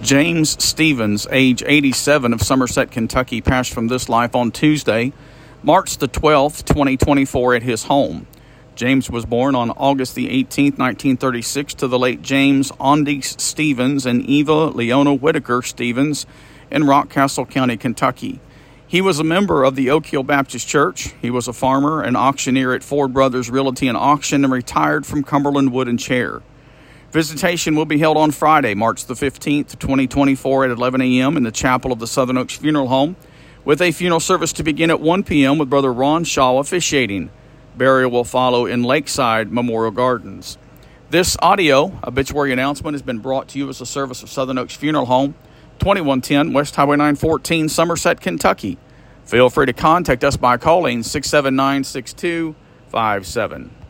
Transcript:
James Stevens, age 87, of Somerset, Kentucky, passed from this life on Tuesday, March the 12th, 2024, at his home. James was born on August the 18th, 1936, to the late James Ondies Stevens and Eva Leona Whitaker Stevens in Rockcastle County, Kentucky. He was a member of the Oak Hill Baptist Church. He was a farmer and auctioneer at Ford Brothers Realty and Auction and retired from Cumberland Wood and Chair. Visitation will be held on Friday, March the 15th, 2024 at 11 a.m. in the chapel of the Southern Oaks Funeral Home, with a funeral service to begin at 1 p.m. with Brother Ron Shaw officiating. Burial will follow in Lakeside Memorial Gardens. This audio obituary announcement has been brought to you as a service of Southern Oaks Funeral Home, 2110 West Highway 914, Somerset, Kentucky. Feel free to contact us by calling 679-6257.